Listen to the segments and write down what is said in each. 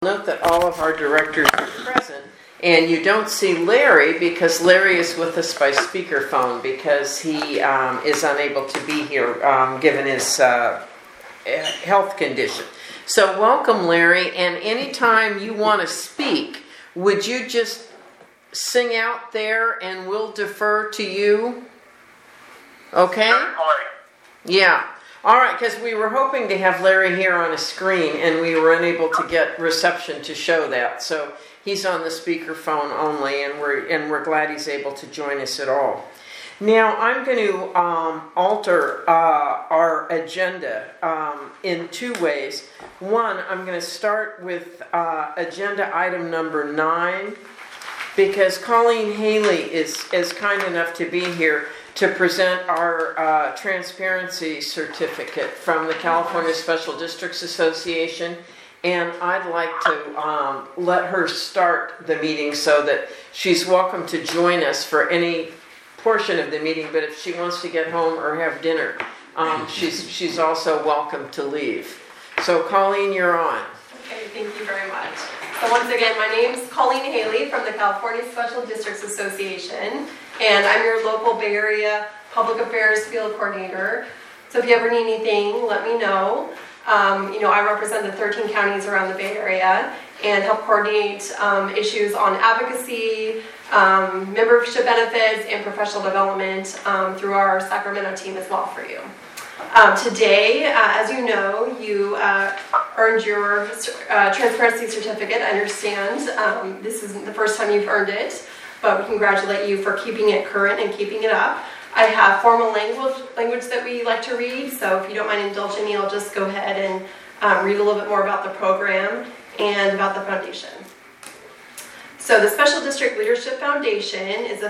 Note that all of our directors are present, and you don't see Larry because Larry is with us by speakerphone because he is unable to be here given his health condition. So welcome, Larry, and anytime you want to speak, would you just sing out there and we'll defer to you? Okay? Yeah. All right, because we were hoping to have Larry here on a screen, and we were unable to get reception to show that. So he's on the speakerphone only, and we're glad he's able to join us at all. Now I'm going to alter our agenda in two ways. One, I'm going to start with agenda item number 9, because Colleen Haley is kind enough to be here to present our transparency certificate from the California Special Districts Association. And I'd like to let her start the meeting so that she's welcome to join us for any portion of the meeting. But if she wants to get home or have dinner, she's also welcome to leave. So Colleen, you're on. Okay, thank you very much. So once again, my name is Colleen Haley from the California Special Districts Association, and I'm your local Bay Area Public Affairs Field Coordinator. So if you ever need anything, let me know. I represent the 13 counties around the Bay Area and help coordinate issues on advocacy, membership benefits, and professional development through our Sacramento team as well for you. Today, as you know, you earned your transparency certificate. I understand this isn't the first time you've earned it, but we congratulate you for keeping it current and keeping it up. I have formal language that we like to read, so if you don't mind indulging me, I'll just go ahead and read a little bit more about the program and about the foundation. So the Special District Leadership Foundation is a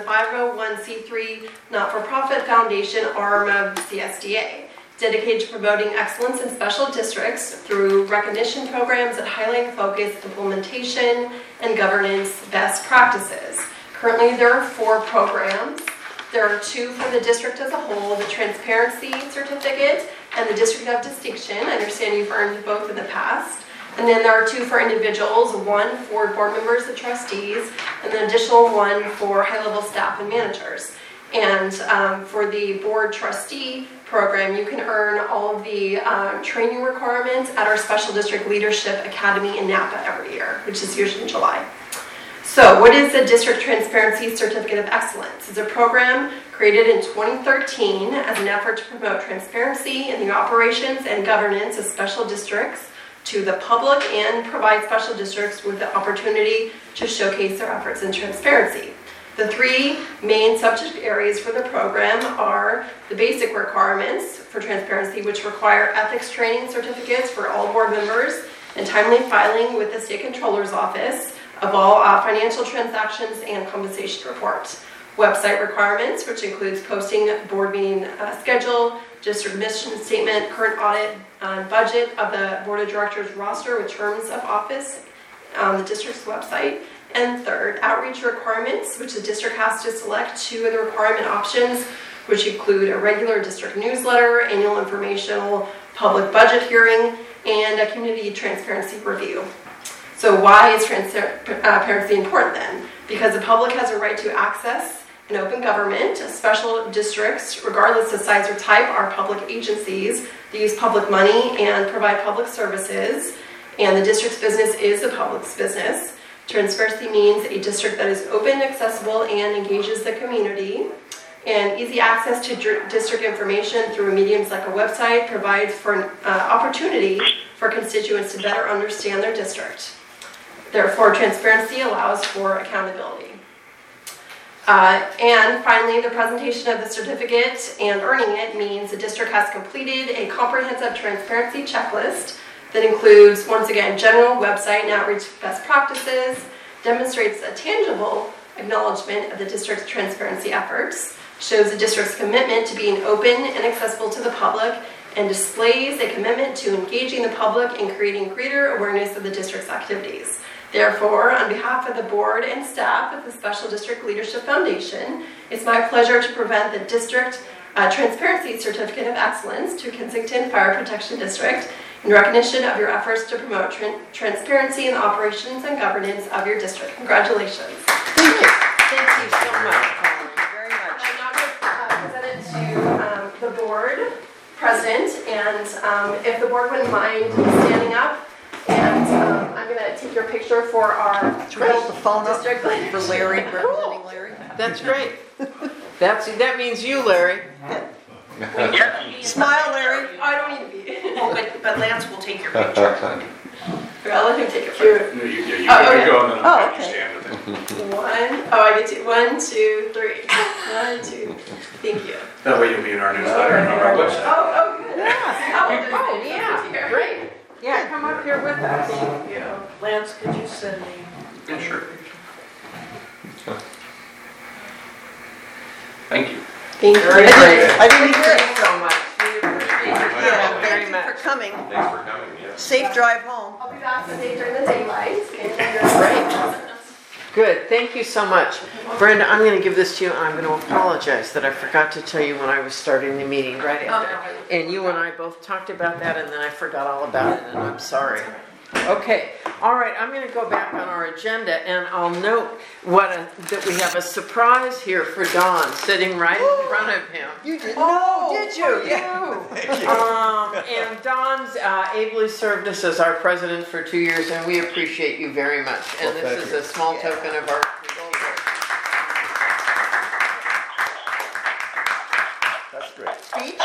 501c3 not-for-profit foundation arm of CSDA, dedicated to promoting excellence in special districts through recognition programs that highlight focused implementation and governance best practices. Currently, there are 4 programs. There are 2 for the district as a whole, the Transparency Certificate and the District of Distinction. I understand you've earned both in the past. And then there are 2 for individuals, 1 for board members and trustees, and an additional 1 for high-level staff and managers. And for the board trustee program, you can earn all of the training requirements at our Special District Leadership Academy in Napa every year, which is usually in July. So what is the District Transparency Certificate of Excellence? It's a program created in 2013 as an effort to promote transparency in the operations and governance of special districts to the public and provide special districts with the opportunity to showcase their efforts in transparency. The 3 main subject areas for the program are the basic requirements for transparency, which require ethics training certificates for all board members and timely filing with the State Controller's Office of all financial transactions and compensation reports. Website requirements, which includes posting board meeting schedule, district mission statement, current audit budget of the board of directors roster with terms of office on the district's website. And third, outreach requirements, which the district has to select 2 of the requirement options, which include a regular district newsletter, annual informational public budget hearing, and a community transparency review. So why is transparency important then? Because the public has a right to access an open government. Special districts, regardless of size or type, are public agencies. They use public money and provide public services, and the district's business is the public's business. Transparency means a district that is open, accessible, and engages the community. And easy access to district information through mediums like a website provides for an opportunity for constituents to better understand their district. Therefore, transparency allows for accountability. And finally, the presentation of the certificate and earning it means the district has completed a comprehensive transparency checklist that includes, once again, general website and outreach best practices, demonstrates a tangible acknowledgement of the district's transparency efforts, shows the district's commitment to being open and accessible to the public, and displays a commitment to engaging the public and creating greater awareness of the district's activities. Therefore, on behalf of the board and staff of the Special District Leadership Foundation, it's my pleasure to present the District Transparency Certificate of Excellence to Kensington Fire Protection District in recognition of your efforts to promote transparency in the operations and governance of your district. Congratulations. Thank you. Thank you so much, Colleen, very much. I'm now going to present it to the board president, and if the board wouldn't mind standing up, and I'm going to take your picture for our Hold the phone up district for Larry, representing Larry. That's great. That means you, Larry. Smile, Larry. Oh, I don't need to be. Oh, but Lance will take your picture. Here, I'll let him take it first. No, you Oh, gotta okay. go and then Oh, I'll okay. stand with it. I get to. 1, 2, 3. 1, 2. Thank you. That way you'll be in our newsletter and on our website. Oh, good. Oh, yeah, great. Yeah, come up here with us. Thank you. Lance, could you send me? Yeah, sure. Thank you. Thank you. Very great. I didn't hear Thank it. you so much. We appreciate you Yeah, very thank you much. for coming. Thanks for coming, yeah. Safe drive home. I'll be back today during the daylight. Great. Good, thank you so much. Brenda, I'm going to give this to you, and I'm going to apologize that I forgot to tell you when I was starting the meeting right after. And you and I both talked about that, and then I forgot all about it, and I'm sorry. Okay, all right, I'm going to go back on our agenda, and I'll note that we have a surprise here for Don, sitting right in front of him. You didn't know, did you? Yeah. And Don's ably served us as our president for 2 years, and we appreciate you very much. And Well, this thank is you. a small token of our appreciation. That's great. Speech?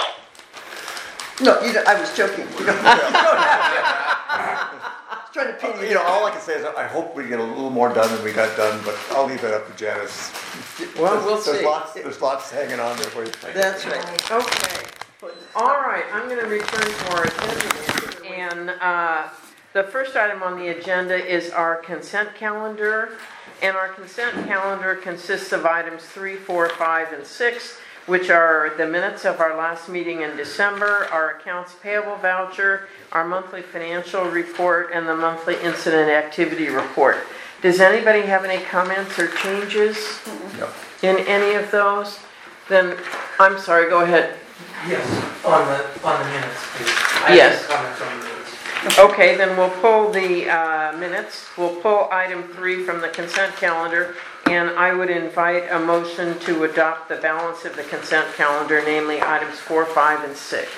No, you don't, I was joking. You don't have to. I was trying to pin you. You know, all I can say is I hope we get a little more done than we got done, but I'll leave that up to Janice. Well, we'll see. There's lots hanging on there for you. That's right. Okay. All right, I'm going to return to our agenda. And the first item on the agenda is our consent calendar. And our consent calendar consists of items 3, 4, 5, and 6, which are the minutes of our last meeting in December, our accounts payable voucher, our monthly financial report, and the monthly incident activity report. Does anybody have any comments or changes Yep. in any of those? Then, I'm sorry, go ahead. Yes, on the minutes, please. Yes. I have comments on the minutes. Okay, then we'll pull the minutes. We'll pull item 3 from the consent calendar, and I would invite a motion to adopt the balance of the consent calendar, namely items 4, 5, and 6.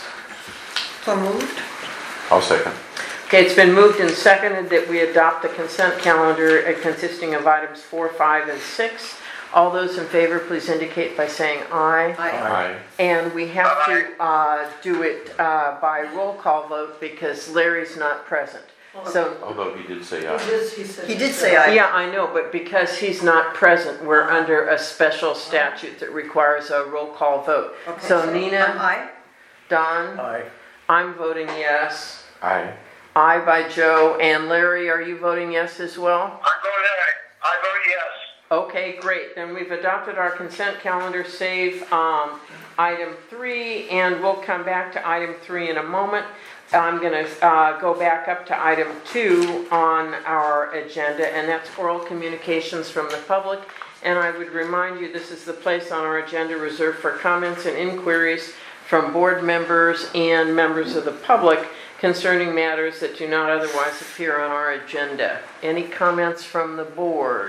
So moved. I'll second. Okay, it's been moved and seconded that we adopt the consent calendar consisting of items 4, 5, and 6. All those in favor, please indicate by saying aye. Aye. And we have to do it by roll call vote because Larry's not present. So, Although he did say aye. He did say aye. yeah, I know, but because he's not present, we're under a special statute that requires a roll call vote. Okay. So Nina, Aye. Don, Aye. I'm voting yes. Aye. Aye by Joe. And Larry, are you voting yes as well? I'm voting aye. I vote yes. Okay, great. Then we've adopted our consent calendar, save item 3, and we'll come back to item 3 in a moment. I'm going to go back up to item 2 on our agenda, and that's oral communications from the public. And I would remind you, this is the place on our agenda reserved for comments and inquiries from board members and members of the public concerning matters that do not otherwise appear on our agenda. Any comments from the board?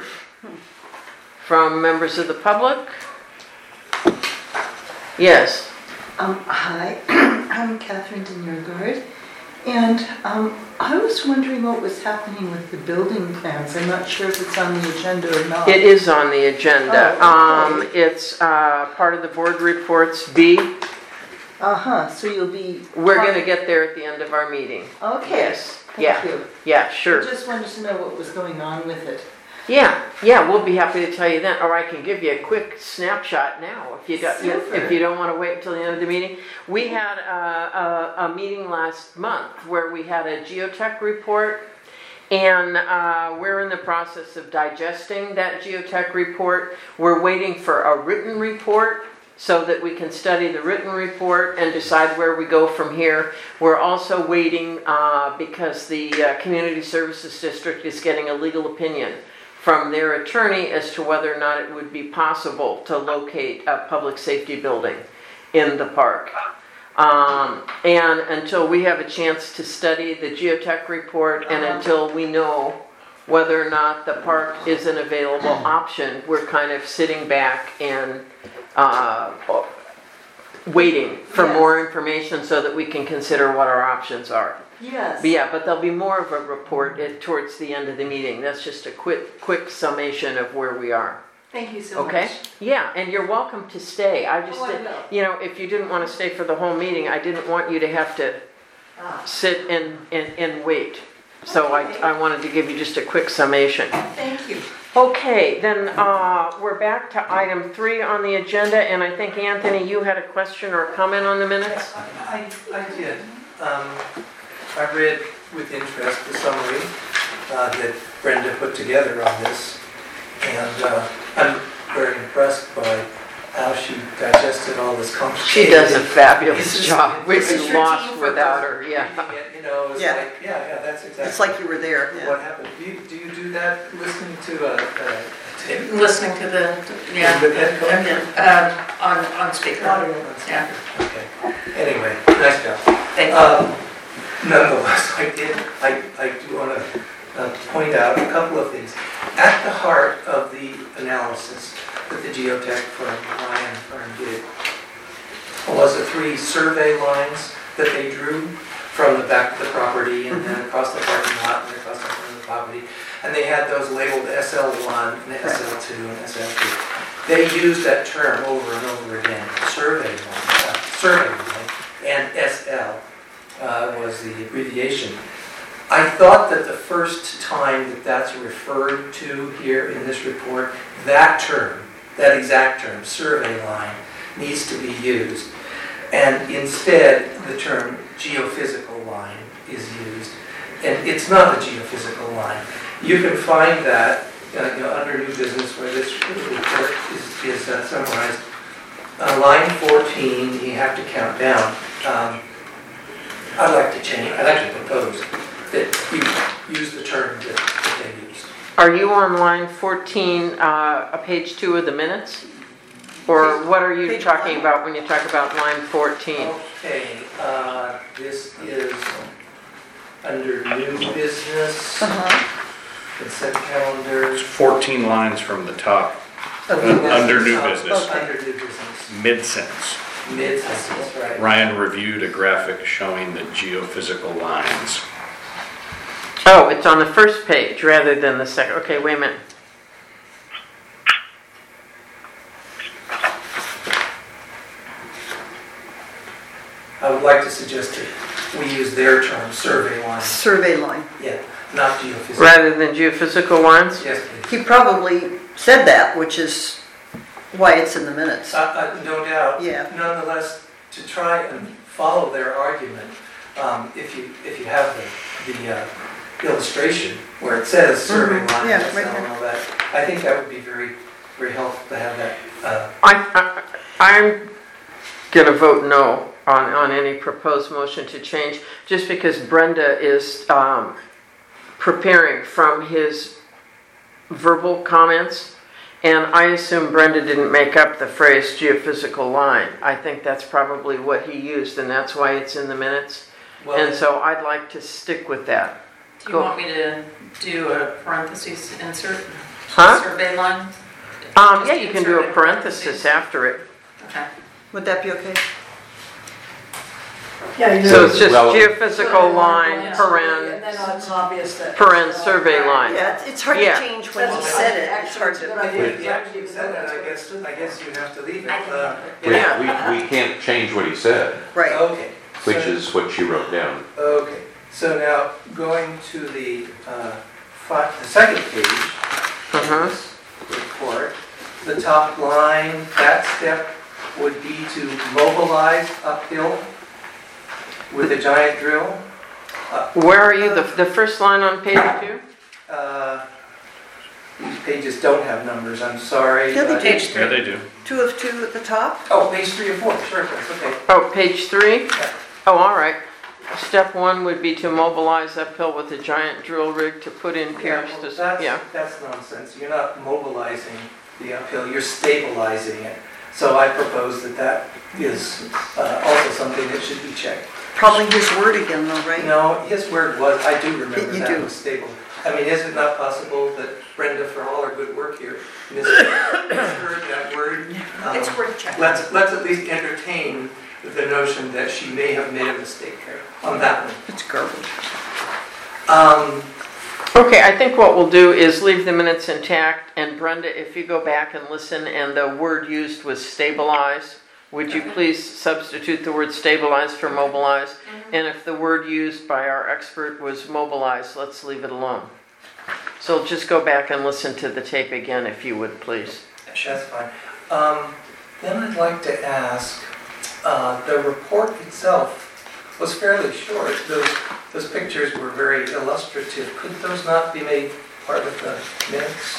From members of the public? Yes. Hi, I'm Catherine Deniergaard, and I was wondering what was happening with the building plans. I'm not sure if it's on the agenda or not. It is on the agenda. Oh, okay. It's part of the board reports B. So you'll be... We're going to get there at the end of our meeting. Okay. Yes. Thank Yeah. you. Yeah, sure. I just wanted to know what was going on with it. Yeah, we'll be happy to tell you then, or I can give you a quick snapshot now if you don't want to wait until the end of the meeting. We had a meeting last month where we had a geotech report, and we're in the process of digesting that geotech report. We're waiting for a written report so that we can study the written report and decide where we go from here. We're also waiting because the Community Services District is getting a legal opinion from their attorney as to whether or not it would be possible to locate a public safety building in the park. And until we have a chance to study the geotech report and until we know whether or not the park is an available option, we're kind of sitting back and waiting for more information so that we can consider what our options are. Yes. But there'll be more of a report towards the end of the meeting. That's just a quick summation of where we are. Thank you so much. Okay? Yeah, and you're welcome to stay. I just, Oh, I will. you know, if you didn't want to stay for the whole meeting, I didn't want you to have to sit and wait. So Okay. I wanted to give you just a quick summation. Thank you. Okay, then we're back to item 3 on the agenda, and I think, Anthony, you had a question or a comment on the minutes? I did. I read with interest the summary that Brenda put together on this, and I'm very impressed by how she digested all this complicated. She does a fabulous This is- job. We'd this is be your lost team without for her, yeah. You know, it's Yeah. like, yeah, that's exactly. It's like you were there. Yeah. What happened. Do you do that, listening to a tape? Listening to the, yeah, With headphones? on speaker. Yeah, Okay. Anyway, nice job. thank you. Nonetheless, I do want to point out a couple of things. At the heart of the analysis that the geotech firm, Ryan firm, did was the 3 survey lines that they drew from the back of the property and then across the parking lot and across the front of the property. And they had those labeled SL1 and SL2 and SL3. They used that term over and over again, survey line, and SL. Was the abbreviation. I thought that the first time that that's referred to here in this report, that term, that exact term, survey line, needs to be used. And instead, the term geophysical line is used. And it's not a geophysical line. You can find that under new business where this report is summarized. Line 14, you have to count down. I'd like to propose that you use the term that they used. Are you on line 14, page 2 of the minutes? Or what are you Page talking 1. about when you talk about line 14? Okay, this is under new business, consent calendar. There's 14 lines from the top, under new business, Under new business, mid-sentence. mid-sentence, right. Ryan reviewed a graphic showing the geophysical lines. Oh, it's on the first page rather than the second. Okay, wait a minute. I would like to suggest that we use their term, survey line. Survey line. Yeah, not geophysical. Rather than geophysical lines? Yes, please. He probably said that, which is why it's in the minutes. No doubt. Yeah. Nonetheless, to try and follow their argument, if you have the illustration where it says survey line, Yeah, and right there. all that, I think that would be very, very helpful to have that. I'm going to vote no on any proposed motion to change, just because Brenda is preparing from his verbal comments, and I assume Brenda didn't make up the phrase geophysical line. I think that's probably what he used, and that's why it's in the minutes. And so I'd like to stick with that. Do you want me to do a parentheses insert? Huh? Survey line? Yeah, you can do a Insert parenthesis after it. Okay. Would that be okay? Yeah, So it's just Well- geophysical line, And paren, then it's obvious that. survey line. Yeah, it's hard to Yeah. change when he said it. It's hard to. If you actually said that, I guess you have to leave it. We can't change what he said, Right. Okay. which So- is what she wrote down. Okay, so now going to the second page of this report, the top line, that step would be to mobilize uphill with a giant drill. Where are you? The first line on page 2? These pages don't have numbers, I'm sorry. Yeah, they but- do. Page Yeah, 3. they do. 2 of 2 at the top? Oh, page 3 or 4, sure, that's okay. Oh, page 3? Yeah. Oh, all right. Step 1 would be to mobilize uphill with a giant drill rig to put in piers well, to, yeah. that's nonsense. You're not mobilizing the uphill, you're stabilizing it. So I propose that is also something that should be checked. Probably his word again though, right? No, his word was, I do remember You that do. was stable. I mean, is it not possible that Brenda, for all her good work here, misheard that word? It's worth checking. Let's at least entertain the notion that she may have made a mistake there on that one. It's garbage. Okay, I think what we'll do is leave the minutes intact, and Brenda, if you go back and listen and the word used was stabilize, would you please substitute the word stabilize for mobilize? And if the word used by our expert was mobilize, let's leave it alone. So just go back and listen to the tape again, if you would, please. That's fine. Then I'd like to ask, the report itself was fairly short. Those pictures were very illustrative. Could those not be made part of the minutes?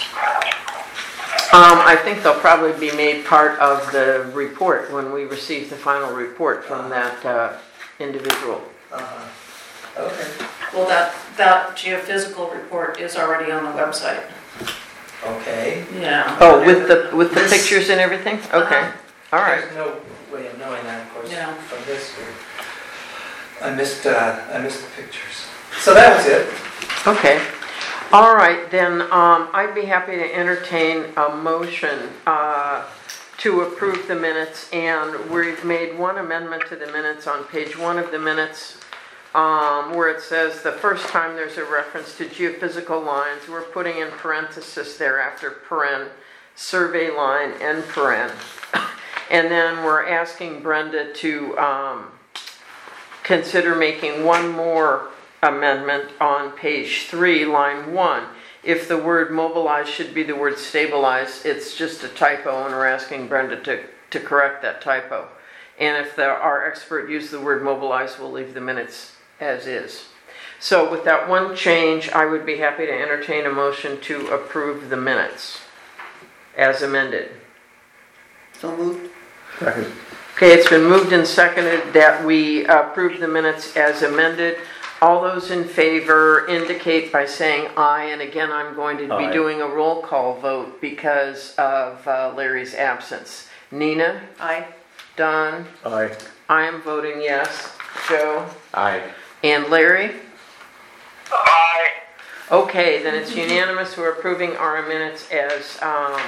I think they'll probably be made part of the report when we receive the final report from that individual. Okay. Well, that geophysical report is already on the website. Okay. Yeah. Oh, with the pictures and everything? Okay, all right. There's no way of knowing that, of course, Yeah. from this. I missed the pictures. So that was it. Okay. All right, then I'd be happy to entertain a motion to approve the minutes, and we've made one amendment to the minutes on page 1 of the minutes where it says the first time there's a reference to geophysical lines, we're putting in parenthesis there after paren, survey line, end paren. And then we're asking Brenda to consider making one more amendment on page 3, line 1. If the word mobilize should be the word stabilize, it's just a typo, and we're asking Brenda to correct that typo. And if our expert used the word mobilize, we'll leave the minutes as is. So with that one change, I would be happy to entertain a motion to approve the minutes as amended. So moved. Second. Okay, it's been moved and seconded that we approve the minutes as amended. All those in favor indicate by saying aye, and again, I'm going to be doing a roll call vote because of Larry's absence. Nina? Aye. Don? Aye. I am voting yes. Joe? Aye. And Larry? Aye. Okay, then it's unanimous. We're approving our minutes as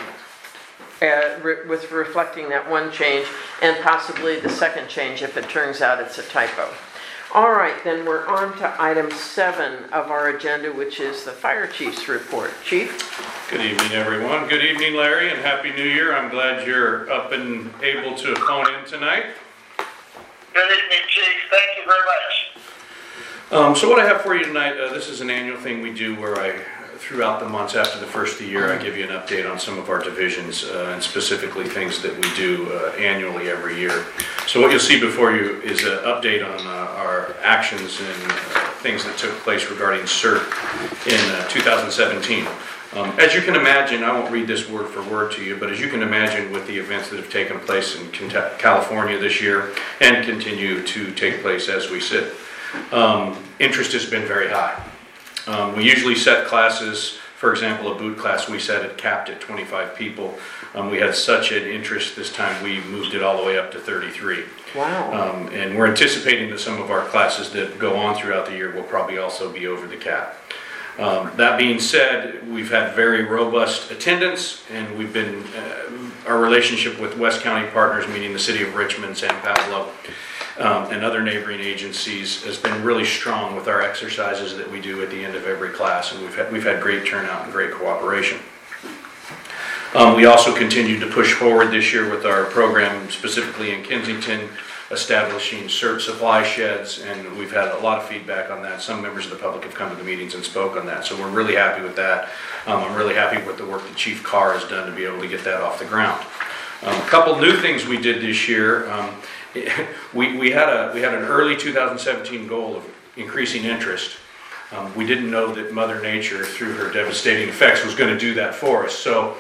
with reflecting that one change and possibly the second change if it turns out it's a typo. All right, then we're on to item 7 of our agenda, which is the fire chief's report. Chief? Good evening, everyone. Good evening, Larry, and Happy New Year. I'm glad you're up and able to phone in tonight. Good evening, Chief. Thank you very much. So what I have for you tonight, this is an annual thing we do where throughout the months after the first of the year, I give you an update on some of our divisions and specifically things that we do annually every year. So what you'll see before you is an update on our actions and things that took place regarding CERT in 2017. As you can imagine, I won't read this word for word to you, but as you can imagine with the events that have taken place in California this year and continue to take place as we sit, interest has been very high. We usually set classes, for example, a boot class we set it capped at 25 people. We had such an interest this time we moved it all the way up to 33. Wow. And we're anticipating that some of our classes that go on throughout the year will probably also be over the cap. That being said, we've had very robust attendance, and we've been our relationship with West County partners, meaning the City of Richmond, San Pablo, and other neighboring agencies, has been really strong with our exercises that we do at the end of every class, and we've had great turnout and great cooperation. We also continued to push forward this year with our program, specifically in Kensington, establishing CERT supply sheds, and we've had a lot of feedback on that. Some members of the public have come to the meetings and spoke on that, so we're really happy with that. I'm really happy with the work that Chief Carr has done to be able to get that off the ground. A couple new things we did this year. We had an early 2017 goal of increasing interest. We didn't know that Mother Nature, through her devastating effects, was going to do that for us. So,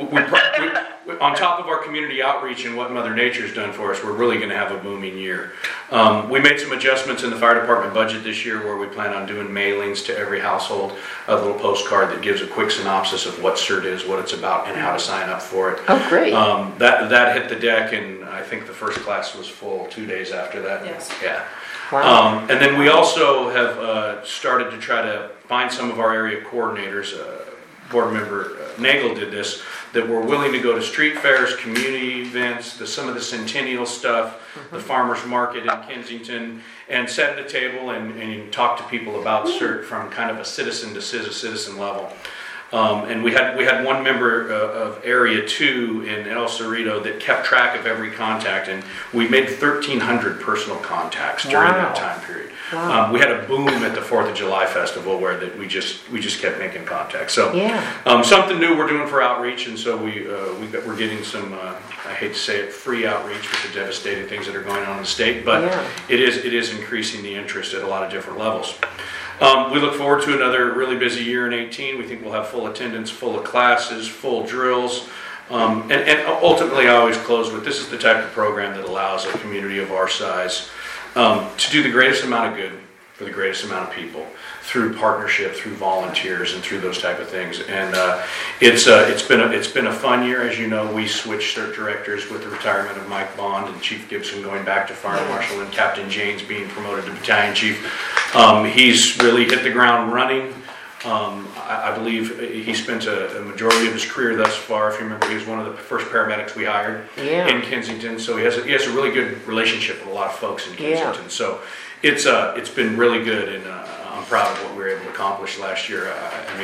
on top of our community outreach and what Mother Nature's done for us, we're really going to have a booming year. We made some adjustments in the fire department budget this year where we plan on doing mailings to every household, a little postcard that gives a quick synopsis of what CERT is, what it's about, and how to sign up for it. Oh, great. That hit the deck, and I think the first class was full 2 days after that. Yes. Yeah. Wow. And then we also have started to try to find some of our area coordinators. Board member Nagel did this, that we're willing to go to street fairs, community events, some of the centennial stuff, the farmers market in Kensington, and set at a table and talk to people about CERT from kind of a citizen to citizen level. And we had one member of Area 2 in El Cerrito that kept track of every contact, and we made 1,300 personal contacts during that time period. Wow. We had a boom at the 4th of July festival where that we just kept making contacts. So something new we're doing for outreach, and so we're getting some I hate to say it, free outreach with the devastating things that are going on in the state, but it is increasing the interest at a lot of different levels. We look forward to another really busy year in 2018. We think we'll have full attendance, full of classes, full drills. And ultimately, I always close with, this is the type of program that allows a community of our size to do the greatest amount of good for the greatest amount of people through partnership, through volunteers, and through those type of things. And it's been a fun year. As you know, we switched CERT directors with the retirement of Mike Bond and Chief Gibson going back to Fire Marshal, and Captain Janes being promoted to Battalion Chief. He's really hit the ground running. I believe he spent a majority of his career thus far. If you remember, he was one of the first paramedics we hired in Kensington. So he has a really good relationship with a lot of folks in Kensington. So it's been really good, and I'm proud of what we were able to accomplish last year.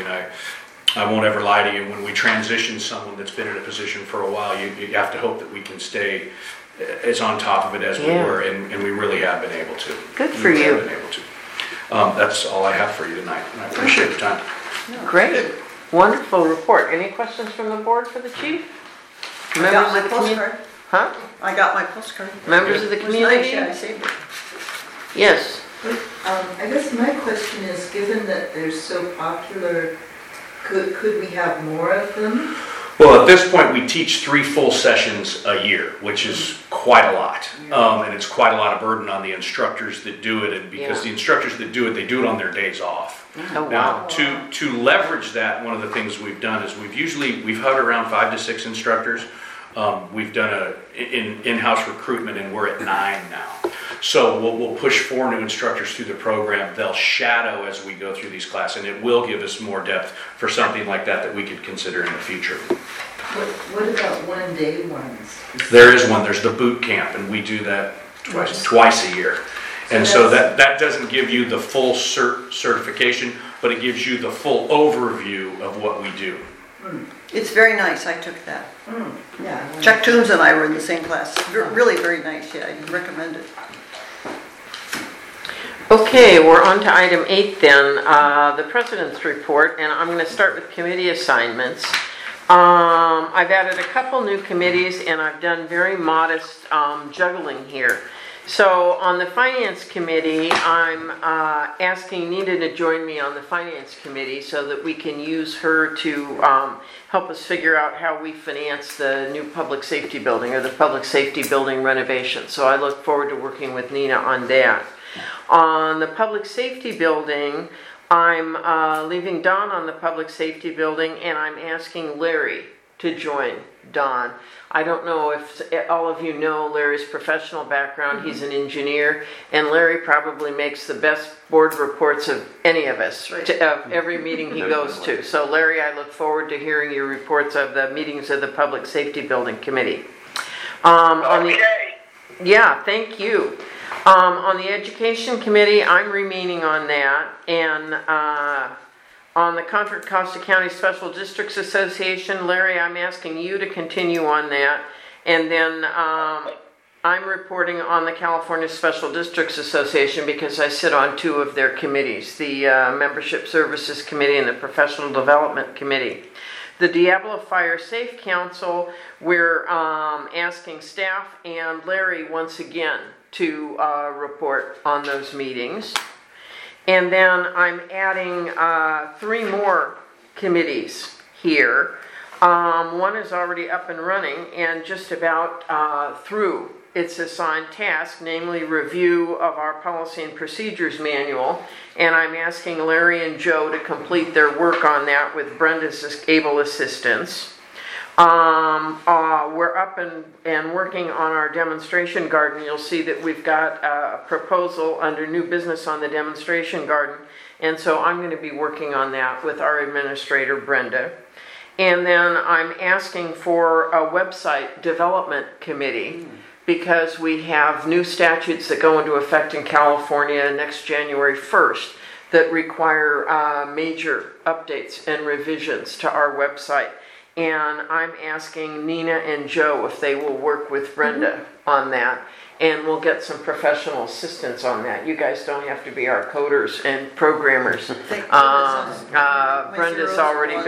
I won't ever lie to you. When we transition someone that's been in a position for a while, you have to hope that we can stay as on top of it as we were, and we really have been able to. Good for you. Been able to. That's all I have for you tonight, and I appreciate the time. Great. Wonderful report. Any questions from the board for the chief? I got my postcard. Huh? I got my postcard. Members of the It was community? nice, yeah, I saved it. Yes. I guess my question is, given that they're so popular, could we have more of them? Well, at this point, we teach 3 full sessions a year, which is quite a lot. And it's quite a lot of burden on the instructors that do it, and because the instructors that do it, they do it on their days off. Oh, Now, to leverage that, one of the things we've done is we've hovered around 5 to 6 instructors. We've done in-house recruitment, and we're at 9 now. So we'll push 4 new instructors through the program. They'll shadow as we go through these classes, and it will give us more depth for something like that we could consider in the future. What about one-day ones? There is one. There's the boot camp, and we do that twice a year. And so that doesn't give you the full certification, but it gives you the full overview of what we do. It's very nice, I took that. Yeah. Chuck Toombs and I were in the same class. Really very nice, yeah, I recommend it. Okay, we're on to item 8 then, the President's report, and I'm going to start with committee assignments. I've added a couple new committees, and I've done very modest juggling here. So on the Finance Committee, I'm asking Nita to join me on the Finance Committee so that we can use her to help us figure out how we finance the new public safety building or the public safety building renovation. So I look forward to working with Nina on that. On the public safety building, I'm leaving Don on the public safety building, and I'm asking Larry to join Don. I don't know if all of you know Larry's professional background. He's an engineer, and Larry probably makes the best board reports of any of us, of every meeting he goes to. So Larry, I look forward to hearing your reports of the meetings of the Public Safety Building Committee. Yeah, thank you. On the Education Committee, I'm remaining on that, and on the Contra Costa County Special Districts Association, Larry, I'm asking you to continue on that, and then I'm reporting on the California Special Districts Association because I sit on 2 of their committees, the Membership Services Committee and the Professional Development Committee. The Diablo Fire Safe Council, we're asking staff and Larry once again to report on those meetings. And then I'm adding 3 more committees here. One is already up and running and just about through its assigned task, namely review of our policy and procedures manual. And I'm asking Larry and Joe to complete their work on that with Brenda's able assistance. We're up and working on our demonstration garden. You'll see that we've got a proposal under new business on the demonstration garden. And so I'm going to be working on that with our administrator, Brenda. And then I'm asking for a website development committee because we have new statutes that go into effect in California next January 1st that require major updates and revisions to our website. And I'm asking Nina and Joe if they will work with Brenda on that. And we'll get some professional assistance on that. You guys don't have to be our coders and programmers. Brenda's already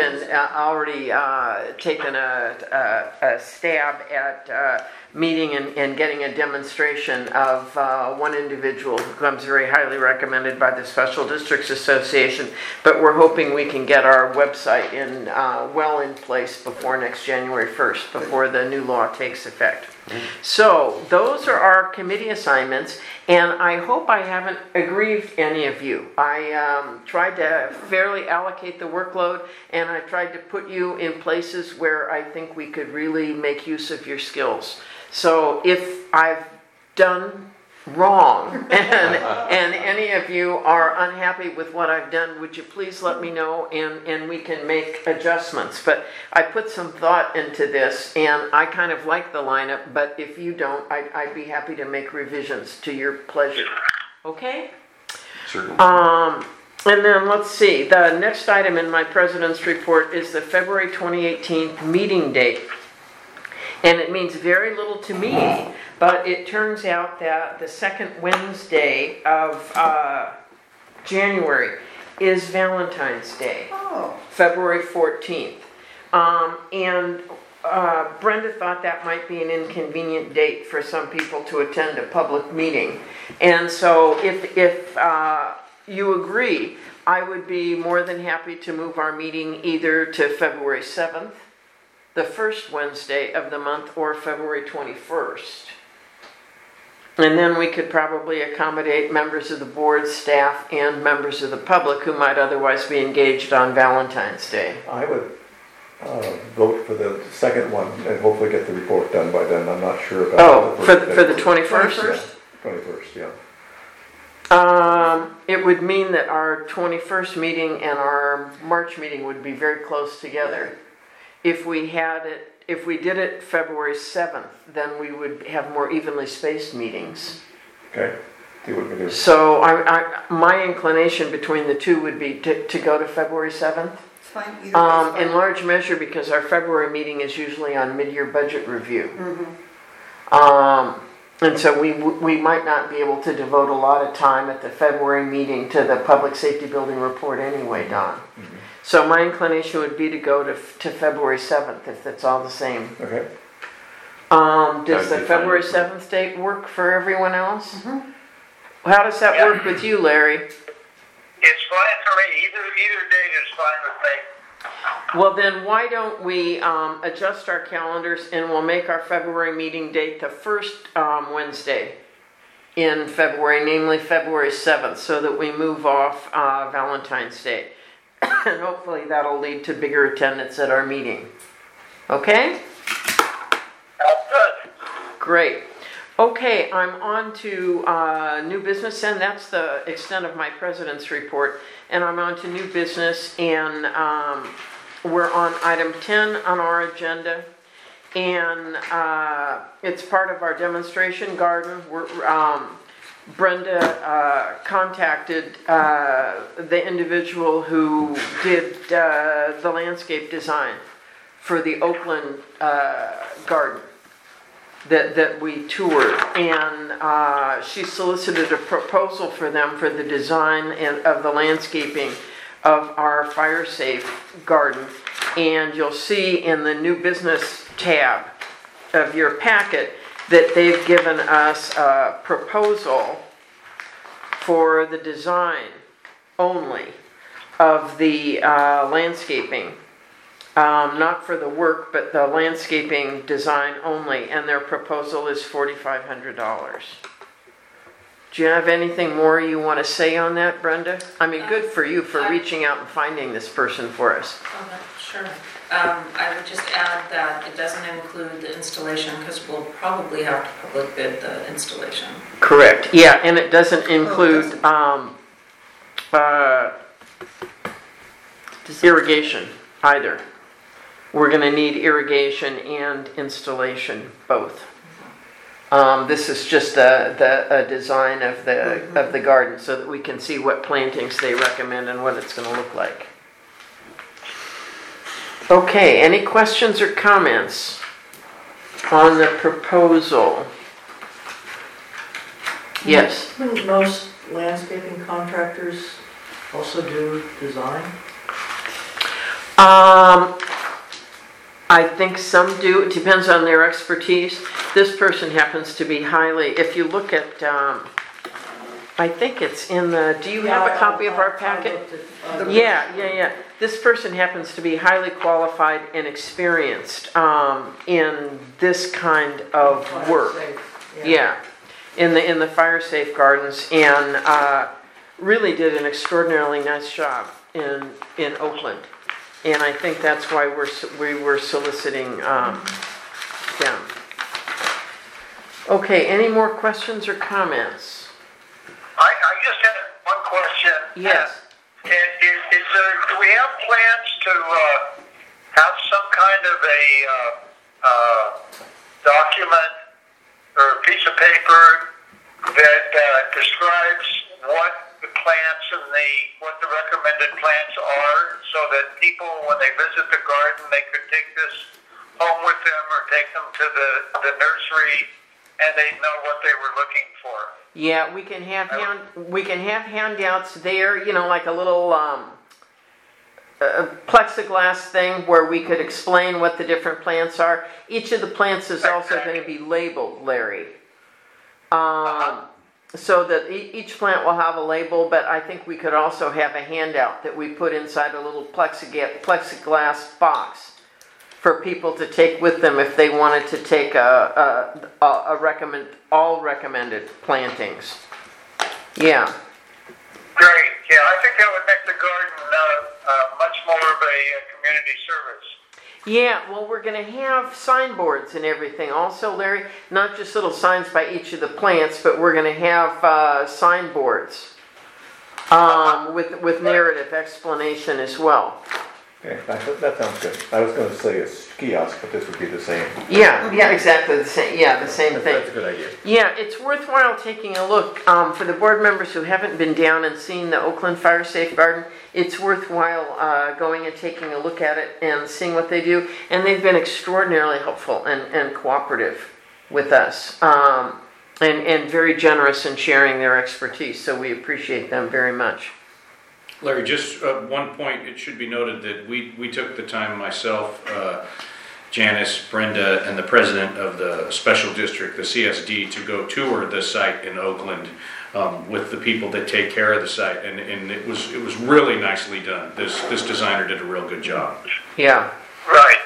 taken a stab at meeting and getting a demonstration of one individual who comes very highly recommended by the Special Districts Association. But we're hoping we can get our website well in place before next January 1st, before the new law takes effect. So those are our committee assignments, and I hope I haven't aggrieved any of you. I tried to fairly allocate the workload, and I tried to put you in places where I think we could really make use of your skills. So if I've done wrong and any of you are unhappy with what I've done, would you please let me know and we can make adjustments. But I put some thought into this and I kind of like the lineup, but if you don't, I'd be happy to make revisions to your pleasure. Okay? Certainly. And then let's see, the next item in my president's report is the February 2018 meeting date. And it means very little to me, but it turns out that the second Wednesday of January is Valentine's Day, February 14th. And Brenda thought that might be an inconvenient date for some people to attend a public meeting. And so if you agree, I would be more than happy to move our meeting either to February 7th, the first Wednesday of the month, or February 21st. And then we could probably accommodate members of the board, staff, and members of the public who might otherwise be engaged on Valentine's Day. I would vote for the second one and hopefully get the report done by then. I'm not sure about for the 21st? 21st, yeah. It would mean that our 21st meeting and our March meeting would be very close together. If we did it February 7th, then we would have more evenly spaced meetings. Okay. See what we do. So my inclination between the two would be to go to February 7th. It's fine. Either way is fine. In large measure because our February meeting is usually on mid-year budget review. And so we might not be able to devote a lot of time at the February meeting to the public safety building report anyway, Don. So my inclination would be to go to February 7th, if that's all the same. Okay. Does the February 7th date work for everyone else? How does that work with you, Larry? It's fine for me. Either date is fine with me. Well, then why don't we adjust our calendars and we'll make our February meeting date the first Wednesday in February, namely February 7th, so that we move off Valentine's Day. And hopefully that'll lead to bigger attendance at our meeting. Okay? That's good. Great. Okay, I'm on to new business, and that's the extent of my president's report. And I'm on to new business, and we're on item 10 on our agenda. And it's part of our demonstration garden. Brenda contacted the individual who did the landscape design for the Oakland garden that we toured, and she solicited a proposal for them for the design of the landscaping of our fire safe garden. And you'll see in the new business tab of your packet that they've given us a proposal for the design only of the landscaping. Not for the work, but the landscaping design only, and their proposal is $4,500. Do you have anything more you want to say on that, Brenda? I mean, good for you for reaching out and finding this person for us. Sure. I would just add that it doesn't include the installation because we'll probably have to public bid the installation. Correct. Yeah, and it doesn't include irrigation either. We're going to need irrigation and installation both. This is just a design of the garden so that we can see what plantings they recommend and what it's going to look like. Okay, any questions or comments on the proposal? Yes. Wouldn't most landscaping contractors also do design? I think some do. It depends on their expertise. This person happens to be highly, if you look at, I think it's in the, do you have a copy of our packet? Yeah. This person happens to be highly qualified and experienced in this kind of work. Yeah, in the fire safe gardens, and really did an extraordinarily nice job in Oakland. And I think that's why we were soliciting them. Okay, any more questions or comments? I just had one question. Yes. Is there, do we have plans to have some kind of a document or a piece of paper that describes what the plants and what the recommended plants are, so that people, when they visit the garden, they could take this home with them or take them to the nursery, and they know what they were looking for? Yeah, we can have handouts there, like a little plexiglass thing where we could explain what the different plants are. Each of the plants is also going to be labeled, Larry. So that each plant will have a label, but I think we could also have a handout that we put inside a little plexiglass box for people to take with them if they wanted to take all recommended plantings. Yeah. Great. Yeah, I think that would make the garden much more of a community service. Yeah, well, we're going to have signboards and everything also, Larry. Not just little signs by each of the plants, but we're going to have signboards with narrative explanation as well. Okay, that sounds good. I was going to say a kiosk, but this would be the same. Yeah, exactly the same. Yeah, the same thing. That's a good idea. Yeah, it's worthwhile taking a look for the board members who haven't been down and seen the Oakland Fire Safe Garden. It's worthwhile going and taking a look at it and seeing what they do. And they've been extraordinarily helpful and cooperative with us, and very generous in sharing their expertise. So we appreciate them very much. Larry, just one point, it should be noted that we took the time, myself, Janice, Brenda, and the president of the special district, the CSD, to go tour the site in Oakland with the people that take care of the site, and it was really nicely done. This designer did a real good job. Yeah. Right.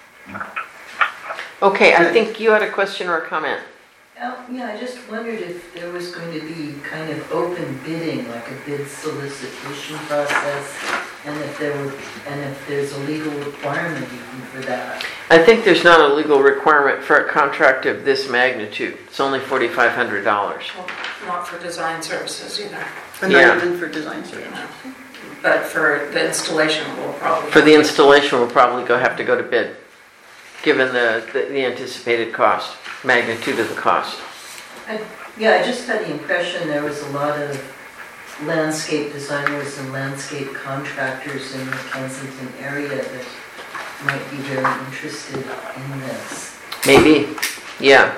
Okay, I think you had a question or a comment. Yeah, I just wondered if there was going to be kind of open bidding, like a bid solicitation process, and if there's a legal requirement even for that. I think there's not a legal requirement for a contract of this magnitude. It's only $4,500. Well, not for design services either. And Yeah. not even for design services. But for the installation, we'll probably. For the installation, we'll probably have to go to bid, given the anticipated cost, magnitude of the cost. I just had the impression there was a lot of landscape designers and landscape contractors in the Kensington area that might be very interested in this. Maybe. Yeah.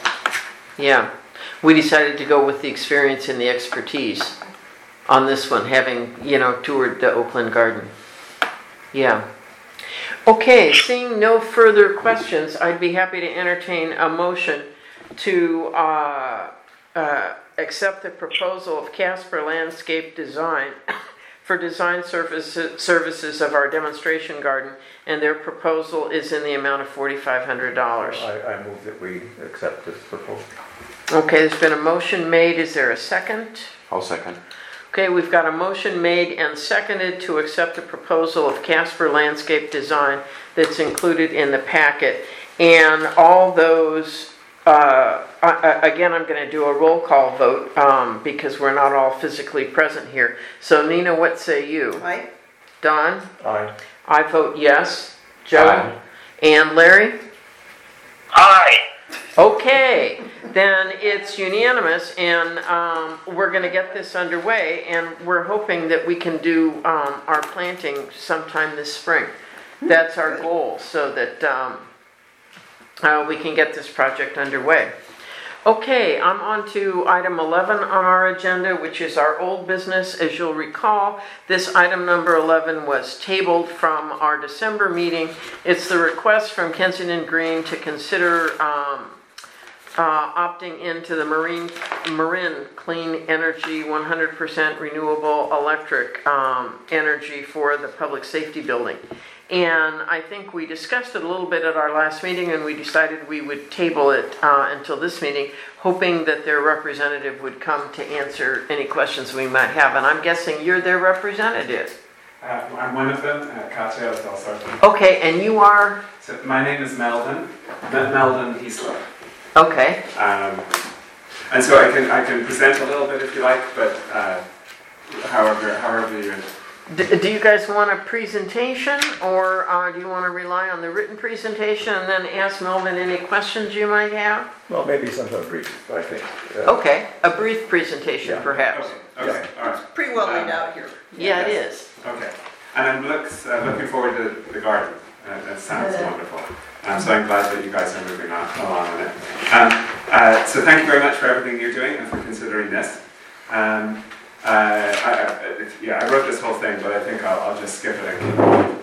We decided to go with the experience and the expertise on this one, having, toured the Oakland Garden. Yeah. Okay, seeing no further questions, I'd be happy to entertain a motion to accept the proposal of Casper Landscape Design for design services of our demonstration garden, and their proposal is in the amount of $4,500. I move that we accept this proposal. Okay, there's been a motion made. Is there a second? I'll second. Okay, we've got a motion made and seconded to accept the proposal of Casper Landscape Design that's included in the packet. And all those, again, I'm going to do a roll call vote because we're not all physically present here. So Nina, what say you? Aye. Don? Aye. I vote yes. Joe? Aye. And Larry? Aye. Okay, then it's unanimous, and we're going to get this underway, and we're hoping that we can do our planting sometime this spring. That's our goal, so that we can get this project underway. Okay, I'm on to item 11 on our agenda, which is our old business. As you'll recall, this item number 11 was tabled from our December meeting. It's the request from Kensington Green to consider opting into the Marin Clean Energy 100% renewable electric energy for the public safety building. And I think we discussed it a little bit at our last meeting, and we decided we would table it until this meeting, hoping that their representative would come to answer any questions we might have. And I'm guessing you're their representative. I'm one of them. Katya is also. Okay, and you are? So my name is Meldon. Meldon Heasler. Okay. And so I can present a little bit if you like, but however you. Do you guys want a presentation, or do you want to rely on the written presentation and then ask Melvin any questions you might have? Well, maybe something brief, I think. Okay, a brief presentation Yeah. perhaps. Okay. All right. Pretty well laid out here. Yeah, it is. Okay. And I'm looking forward to the garden. That sounds wonderful. So I'm glad that you guys are moving along on it. So thank you very much for everything you're doing and for considering this. I wrote this whole thing, but I think I'll just skip it and keep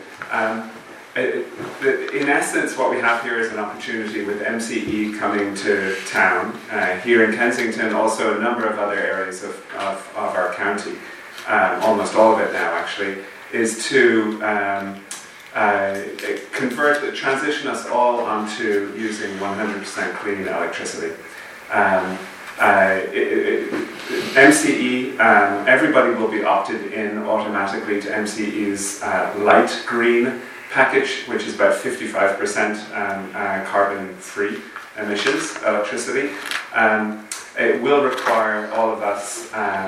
going. In essence, what we have here is an opportunity with MCE coming to town, here in Kensington, also a number of other areas of our county, almost all of it now actually, is to transition us all onto using 100% clean electricity. MCE, everybody will be opted in automatically to MCE's light green package, which is about 55% carbon-free emissions electricity. It will require all of us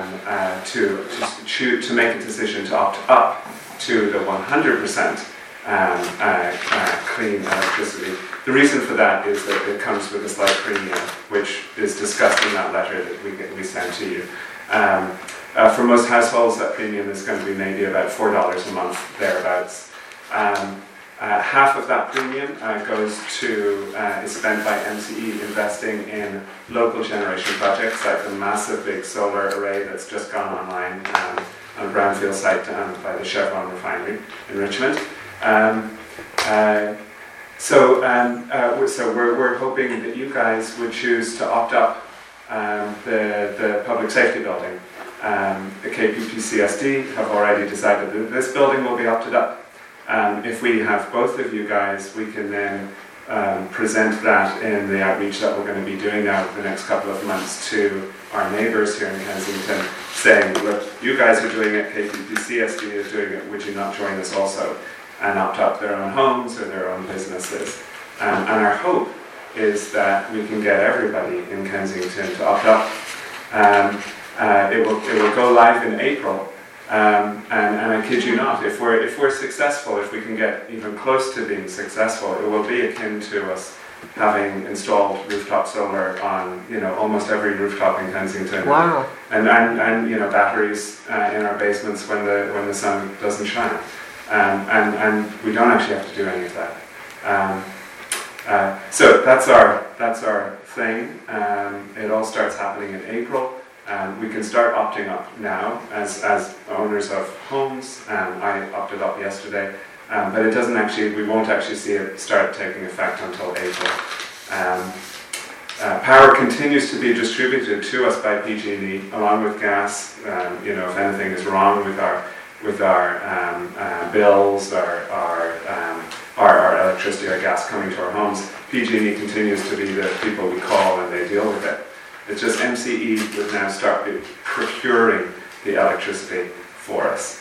to make a decision to opt up to the 100% clean electricity. The reason for that is that it comes with a slight premium, which is discussed in that letter that we sent to you. For most households, that premium is going to be maybe about $4 a month, thereabouts. Half of that premium is spent by MCE investing in local generation projects, like the massive big solar array that's just gone online on a brownfield site down by the Chevron refinery in Richmond. So we're hoping that you guys would choose to opt up the public safety building. The KPPCSD have already decided that this building will be opted up. If we have both of you guys, we can then present that in the outreach that we're going to be doing now for the next couple of months to our neighbours here in Kensington, saying, look, you guys are doing it, KPPCSD is doing it, would you not join us also? And opt up their own homes or their own businesses. And our hope is that we can get everybody in Kensington to opt up. It will go live in April, and I kid you not, if we're successful, if we can get even close to being successful, it will be akin to us having installed rooftop solar on almost every rooftop in Kensington. Wow. And batteries in our basements when the sun doesn't shine. And we don't actually have to do any of that. So that's our thing. It all starts happening in April. We can start opting up now as owners of homes. I opted up yesterday, but we won't actually see it start taking effect until April. Power continues to be distributed to us by PG&E along with gas. If anything is wrong with with our bills, our electricity, our gas coming to our homes. PG&E continues to be the people we call and they deal with it. It's just MCE would now start procuring the electricity for us.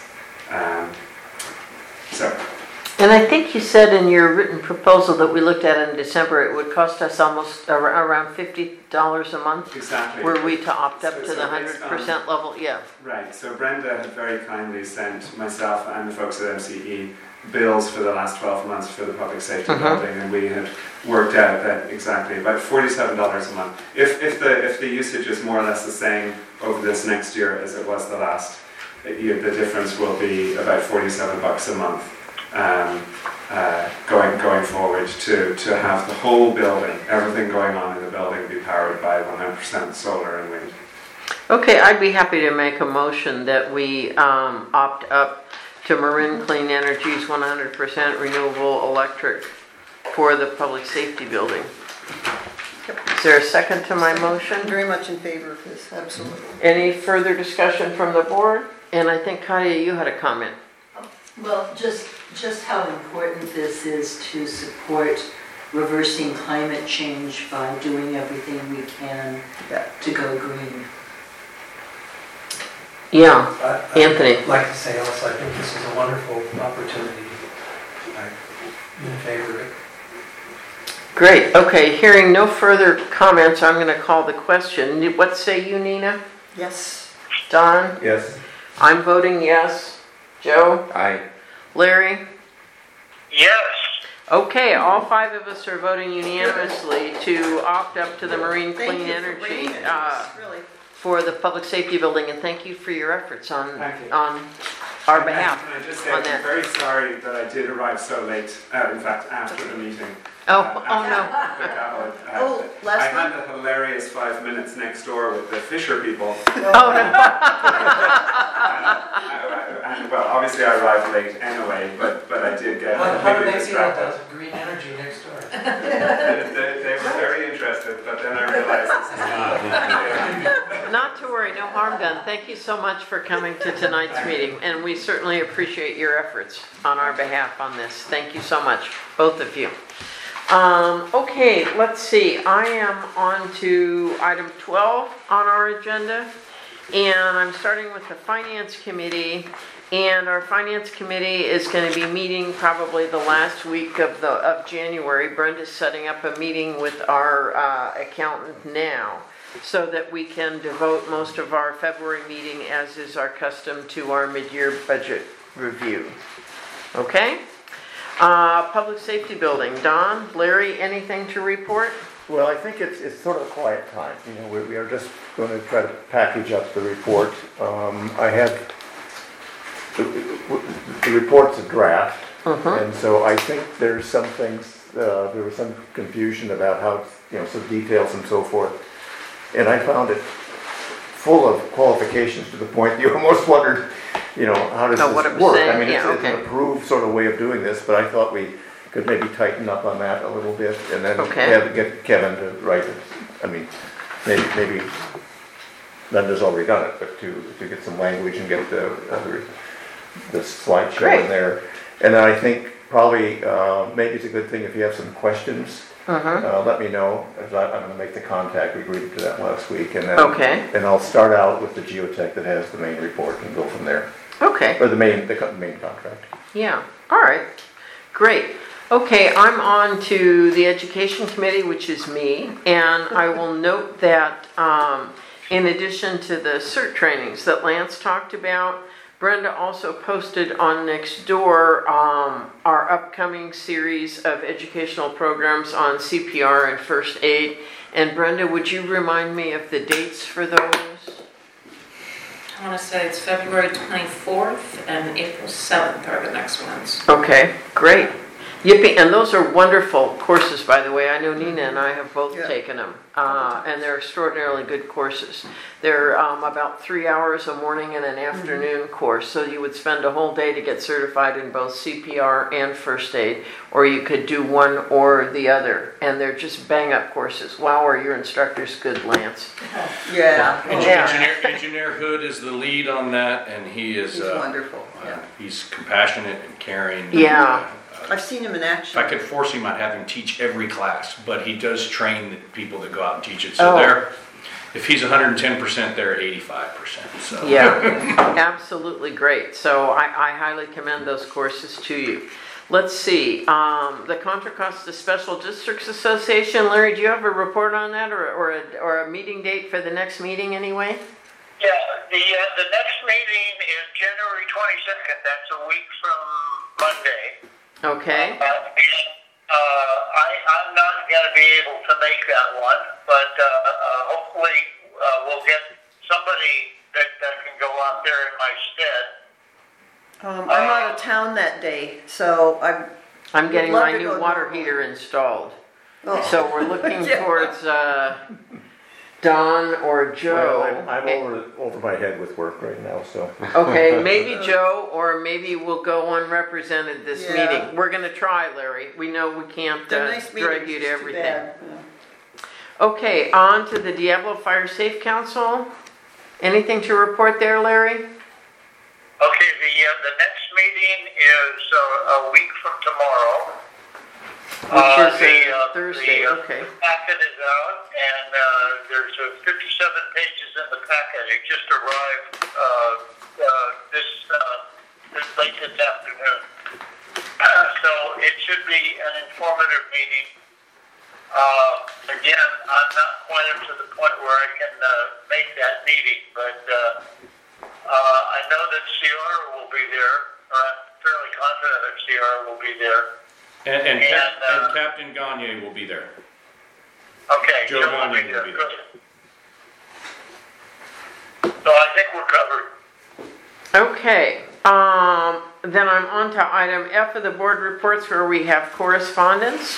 And I think you said in your written proposal that we looked at in December, it would cost us almost around $50 a month. Exactly. Were we to opt up So- to so the based 100% level? Yeah. Right, so Brenda had very kindly sent myself and the folks at MCE bills for the last 12 months for the public safety building, and we had worked out that exactly about $47 a month. If the usage is more or less the same over this next year as it was the last year, the difference will be about $47 a month going forward to have the whole building, everything going on in the building, be powered by 100% solar and wind. Okay, I'd be happy to make a motion that we opt up to Marin Clean Energy's 100% renewable electric for the public safety building. Is there a second to my motion? I'm very much in favor of this, absolutely. Any further discussion from the board? And I think, Katia, you had a comment. Well, just how important this is to support reversing climate change by doing everything we can to go green. Yeah, Anthony. I'd like to say also, I think this is a wonderful opportunity. I'm in favor of it. Great. Okay, hearing no further comments, I'm going to call the question. What say you, Nina? Yes. Don? Yes. I'm voting yes. Joe? Aye. Larry? Yes. Okay, all five of us are voting unanimously to opt up to the Marine Thank Clean you for Energy bringing it to us, really. for the public safety building, and thank you for your efforts on Thank you. our behalf. Can I just say, on I'm that. very sorry that I did arrive so late, in fact, after the meeting. Oh, After the gavel. Oh, last I had a hilarious 5 minutes next door with the Fisher people. Oh, no. And, well, obviously I arrived late anyway, but I did get How do completely they feel distracted. about green energy next door? They were very interested, but then I realized this is not. Not to worry, no harm done. Thank you so much for coming to tonight's meeting, and we certainly appreciate your efforts on our behalf on this. Thank you so much, both of you. Okay, let's see. I am on to item 12 on our agenda, and I'm starting with the Finance Committee. And our Finance Committee is going to be meeting probably the last week of January. Brenda's setting up a meeting with our accountant now, so that we can devote most of our February meeting, as is our custom, to our mid-year budget review. Okay? Public safety building. Don, Larry, anything to report? Well, I think it's sort of a quiet time. You know, we are just going to try to package up the report. I have the report's a draft, and so I think there's some things. There was some confusion about how, some details and so forth, and I found it full of qualifications to the point you almost wondered, how does what this it was work? saying, I mean, yeah, it's an approved sort of way of doing this, but I thought we could maybe tighten up on that a little bit, and then get Kevin to write it. I mean, maybe Linda's already done it, but to get some language and get the slideshow in there. And then I think probably maybe it's a good thing if you have some questions, let me know. I'm going to make the contact. We agreed to that last week, and then and I'll start out with the geotech that has the main report and go from there. Okay. Or the main contract. Yeah. All right. Great. Okay, I'm on to the Education Committee, which is me, and I will note that in addition to the CERT trainings that Lance talked about, Brenda also posted on Nextdoor our upcoming series of educational programs on CPR and first aid. And Brenda, would you remind me of the dates for those? I want to say it's February 24th and April 7th are the next ones. Okay, great. Yippee, and those are wonderful courses, by the way. I know Nina and I have both Yeah. taken them, and they're extraordinarily good courses. They're about 3 hours a morning and an afternoon course, so you would spend a whole day to get certified in both CPR and first aid, or you could do one or the other, and they're just bang-up courses. Wow, are your instructors good, Lance? Yeah. Engineer Hood is the lead on that, and he is He's wonderful, yeah. he's compassionate and caring. Yeah. I've seen him in If action. I could force him, I'd have him teach every class, but he does train the people that go out and teach it. So Oh. if he's 110%, they're 85%. So. Yeah, absolutely great. So I highly commend those courses to you. Let's see, the Contra Costa Special Districts Association. Larry, do you have a report on that, or a meeting date for the next meeting anyway? Yeah, the next meeting is January 22nd. That's a week from Monday. Okay. I'm not going to be able to make that one, but hopefully we'll get somebody that can go out there in my stead. I'm out of town that day, so I'm getting Love my to new go water to- heater installed. Oh. So we're looking Yeah. towards Don or Joe. Well, I'm over my head with work right now, so. Okay, maybe Joe, or maybe we'll go unrepresented this Yeah. meeting. We're gonna try, Larry. We know we can't they're nice drag meetings, you to it's too everything. bad. Okay, on to the Diablo Fire Safe Council. Anything to report there, Larry? Okay, the next meeting is a week from tomorrow. Which is The Thursday, okay. packet is out, and there's 57 pages in the packet. It just arrived this late this afternoon. So it should be an informative meeting. Again, I'm not quite up to the point where I can make that meeting, but I know that Ciara will be there, or I'm fairly confident that Ciara will be there. And Captain Gagne will be there. Okay, Joe Joe will Gagne be will there. be there. Good. So I think we're covered. Okay, then I'm on to item F of the board reports, where we have correspondence.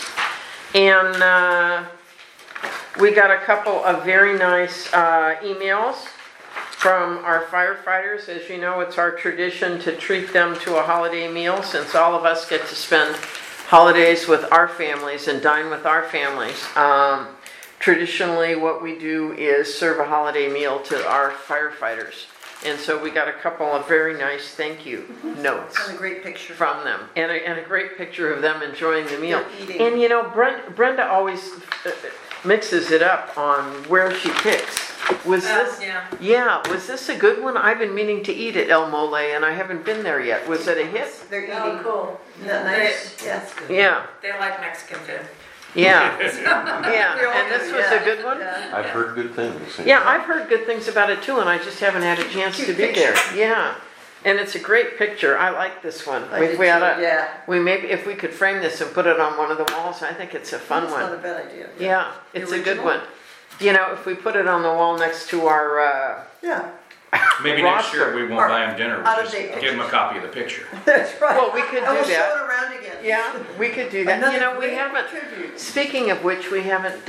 And we got a couple of very nice emails from our firefighters. As you know, it's our tradition to treat them to a holiday meal, since all of us get to spend holidays with our families and dine with our families. Traditionally, what we do is serve a holiday meal to our firefighters. And so we got a couple of very nice thank you notes And a great picture. from them, and a great picture of them enjoying the meal. They're eating. And you know, Brenda always mixes it up on where she picks. Was this? Yeah. Was this a good one? I've been meaning to eat at El Mole, and I haven't been there yet. Was it a hit? They're eating. Oh, cool. Isn't that nice? They- Yeah. That's good. Yeah, They like Mexican food. yeah, We yeah. all And this do, was yeah. a good one. Yeah. I've heard good things. Yeah, I've heard good things about it too, and I just haven't had a chance to Cute be there. picture. Yeah, and it's a great picture. I like this one. I did We ought too, to. yeah. We maybe if we could frame this and put it on one of the walls, I think it's a fun That's one. not a bad idea. Yeah, it's a good original? one. You know, if we put it on the wall next to our, Yeah, Maybe next year we won't Or buy him dinner. We'll out of just date give him a copy of the picture. that's right. well, we could And we'll do show that. it around again. Yeah, we could do that. Another You know, we great haven't, tribute. speaking of which, we haven't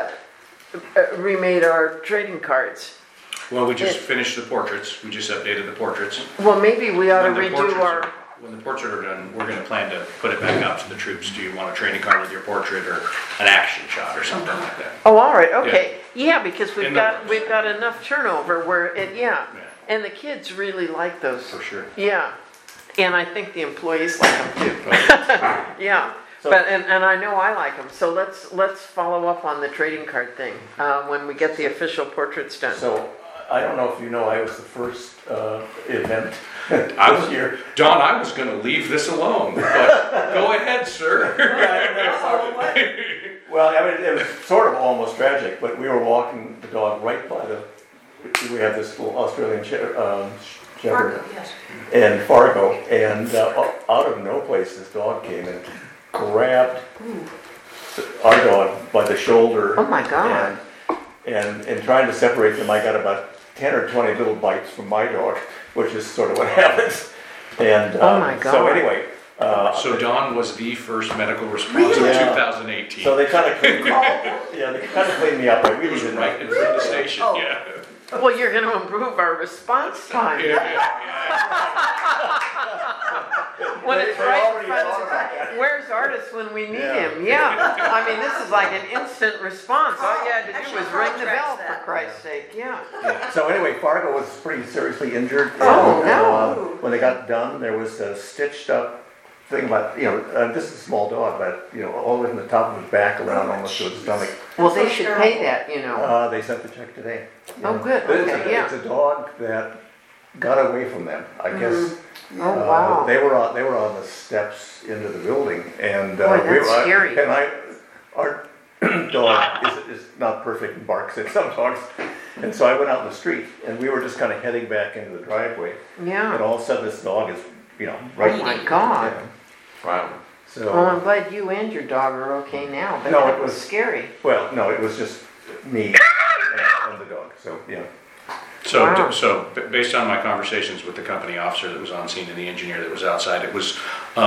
remade our trading cards. Well, we just finished the portraits. We just updated the portraits. Well, maybe we ought to When the redo portraits our, are- When the portraits are done, we're gonna plan to put it back out to the troops. Do you want a trading card with your portrait or an action shot or something like that? oh, all right, okay. Yeah, because In the works. we've got enough turnover where it, yeah. Yeah. And the kids really like those. For sure. Yeah, and I think the employees like them too. Yeah, So- but, and I know I like them, so let's follow up on the trading card thing, when we get the official portraits done. So, I don't know if you know, I was the first event I was this year. Don, I was gonna leave this alone, but go ahead, sir. Well, I mean, it was sort of almost tragic, but we were walking the dog right by we have this little Australian shepherd Yes. in Fargo, and out of no place, this dog came and grabbed our dog by the shoulder. Oh my God. And in trying to separate them, I got about 10 or 20 little bites from my dog, which is sort of what happens. And Oh my so God. anyway, So Dawn was the first medical response of Really? 2018. So they kind of cleaned me up. Yeah, they kind of cleaned me up. I It really was didn't. right in front of the station, Oh. yeah. Well, you're going to improve our response time. When it's They right in already front thought of about that. where's Artist when we need Yeah. him? Yeah. I mean, this is like an instant response. All you had to do Actually, was ring the Carl bell, tracks for that. Christ's sake. Yeah. So anyway, Fargo was pretty seriously injured. Oh, and, no. When they got done, there was a stitched up thing about, this is a small dog, but, all the way from the top of his back around almost to his stomach. Well, they should pay that, you know. They sent the check today. Oh, good. But it's, Okay, yeah. it's a dog that got away from them, I guess. Oh, wow. They were on the steps into the building, and Boy, that's scary. And our dog is not perfect and barks at some dogs, and so I went out in the street, and we were just kind of heading back into the driveway, and Yeah. all of a sudden this dog is, right. Oh, my God. Yeah. Wow. So Well, I'm glad you and your dog are okay now, but No, that it was was- scary. well, no, it was just me and the dog. So yeah. So, Wow. based on my conversations with the company officer that was on scene and the engineer that was outside, it was,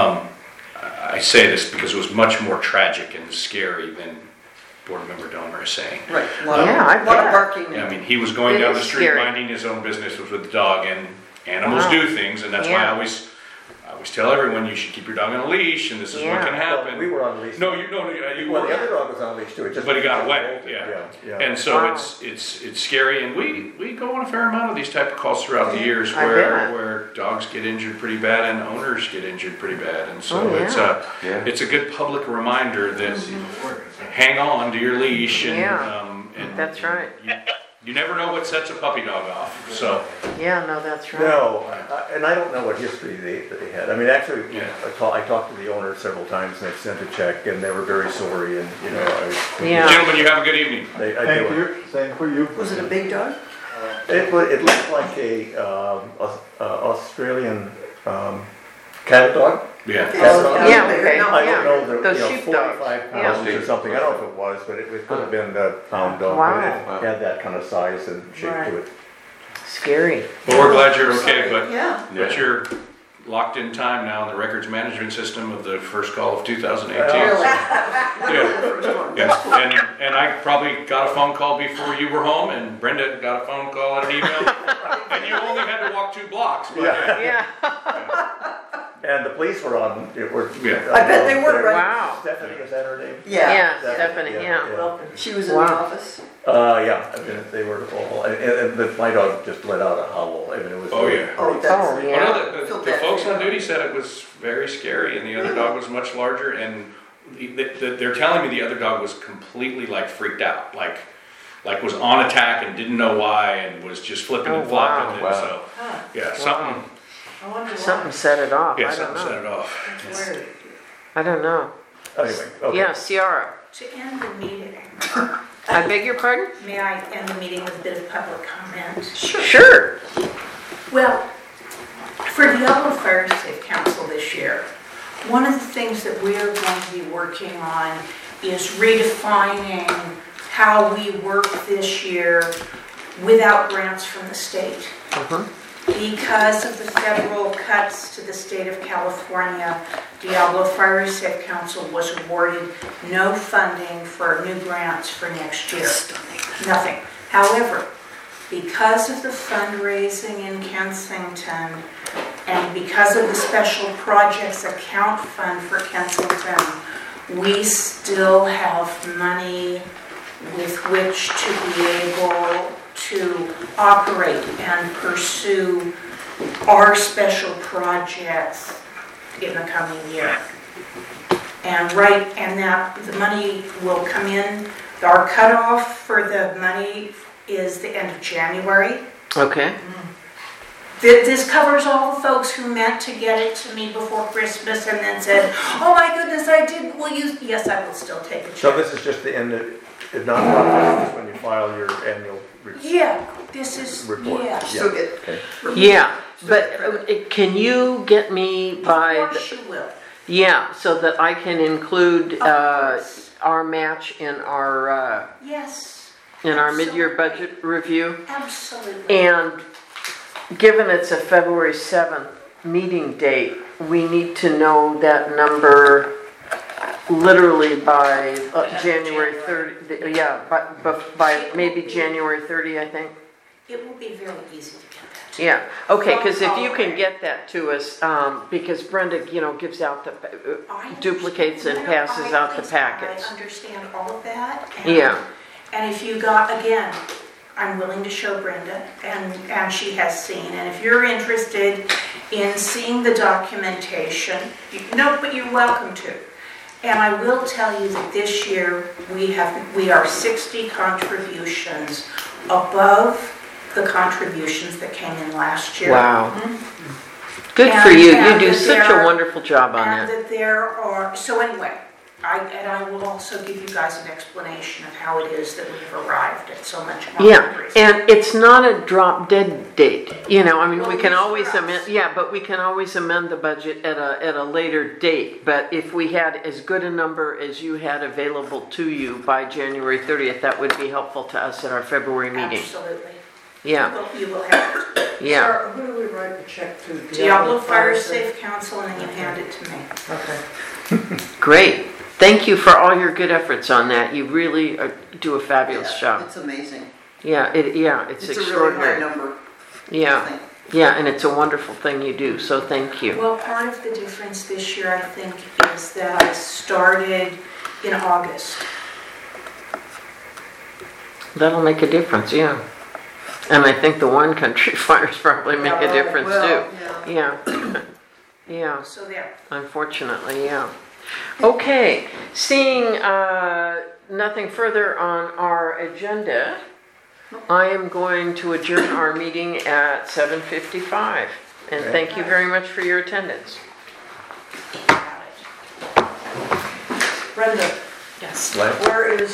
I say this because it was much more tragic and scary than Board Member Domer is saying. Right. Yeah, I A lot bet. of barking. I mean, he was going It down is the street scary. minding his own business with the dog, and animals Wow. do things, and that's why I Yeah. always tell everyone you should keep your dog on a leash, and this is Yeah. what can happen. Well, we were on the leash. No, you Well, the other dog was on a leash too. It just But he got away, yeah. Yeah. And so Wow. it's scary, and we go on a fair amount of these type of calls throughout the years I bet. where dogs get injured pretty bad and owners get injured pretty bad, and so Oh, yeah. Yeah. it's a good public reminder that hang on to your leash, and Yeah. and That's right. you never know what sets a puppy dog off. So Yeah, no, that's right. No, and I don't know what history they had. I mean, actually, Yeah. I talked to the owner several times, and they sent a check, and they were very sorry, and Yeah. gentlemen, you have a good evening. Thank you. Same for you. Was it a big dog? It looked like a Australian cat dog. Yeah. Cat dog. Yeah, okay. I Yeah. don't know, Those the, sheepdogs. 45 Yeah. pounds or something. I don't know if it was, but it could have been a pound dog. Wow. But it had that kind of size and shape to it. Scary. Well, we're glad you're okay, but Yeah. but you're locked in time now in the records management system of the first call of 2018. Really? Yeah. Yes, and I probably got a phone call before you were home, and Brenda got a phone call and an email, and you only had to walk 2 blocks. But Yeah. Yeah. And the police were on. Yeah. I bet they were, right? Wow. Stephanie, is that her name? Yeah. Yeah, Stephanie, yeah. She was in the Wow. office. Yeah, I mean, they were awful. And my dog just let out a howl. I mean, it was. Oh, yeah. Oh, that's. Oh, Well, yeah. no, the Feel bad folks for on you. duty said it was very scary, and the other dog was much larger, and they're telling me the other dog was completely like freaked out, like was on attack and didn't know why, and was just flipping and Oh, flopping, wow. and Wow. so, yeah, something, I wonder why. Something set it off. yeah, I don't something set know. it off. That's weird. I don't know. Anyway, okay. Yeah, Ciara. To end the meeting, I beg your pardon? may I end the meeting with a bit of public comment? Sure. Well, for the Yellow Fire Safe Council this year, one of the things that we are going to be working on is redefining how we work this year without grants from the state. Because of the federal cuts to the state of California, Diablo Fire Safe Council was awarded no funding for new grants for next year. Nothing. However, because of the fundraising in Kensington and because of the special projects account fund for Kensington, we still have money with which to be able to operate and pursue our special projects in the coming year. And that the money will come in. Our cutoff for the money is the end of January. Okay. This covers all the folks who meant to get it to me before Christmas and then said, "Oh my goodness, I didn't. Will you?" Yes, I will still take a check. So this is just the end of nonprofit, is when you file your annual report. Yeah, this is, Report. yeah. Still get. Okay. Yeah, but can you get me by, Of course you will. yeah, so that I can include Of course. our match in our Yes, mid-year budget review? absolutely. And given it's a February 7th meeting date, we need to know that number literally by January 30, yeah, by maybe January 30, I think. It will be very easy to get that. Yeah, okay, because if you can get that to us, because Brenda, gives out the, duplicates and passes out the packets. I understand all of that. Yeah. And if you got, again, I'm willing to show Brenda, and she has seen, and if you're interested in seeing the documentation, but you're welcome to. And I will tell you that this year, we are 60 contributions above the contributions that came in last year. Wow. Good for you. You do such a wonderful job on And that. that there are, so anyway, I will also give you guys an explanation of how it is that we've arrived at so much more. Yeah, and it's not a drop dead date. We can always for us. amend, but we can always amend the budget at a later date. But if we had as good a number as you had available to you by January 30th, that would be helpful to us at our February meeting. Absolutely. Yeah, You will have it. yeah. Sarah, who do we write the check to? Diablo Fire Safe Council, and then you hand it to me. Okay. Great. Thank you for all your good efforts on that. You really do a fabulous job. It's amazing. Yeah, it's It's a really high extraordinary. number. I Yeah, think. yeah, and it's a wonderful thing you do, so thank you. Well, part of the difference this year, I think, is that I started in August. That'll make a difference, yeah. And I think the one country fires probably make a difference Well, too. Yeah, yeah, So there. unfortunately, yeah. Okay, seeing nothing further on our agenda, I am going to adjourn our meeting at 7:55. And thank you very much for your attendance. Brenda, Yes. where is